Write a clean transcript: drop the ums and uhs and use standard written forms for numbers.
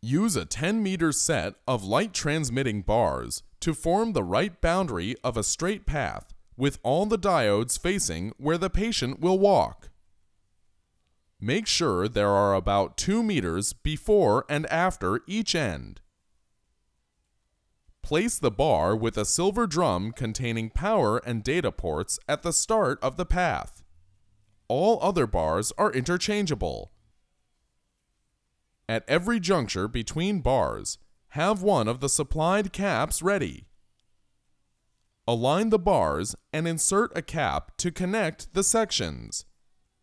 Use a 10-meter set of light-transmitting bars to form the right boundary of a straight path, with all the diodes facing where the patient will walk. Make sure there are about 2 meters before and after each end. Place the bar with a silver drum containing power and data ports at the start of the path. All other bars are interchangeable. At every juncture between bars, have one of the supplied caps ready. Align the bars and insert a cap to connect the sections.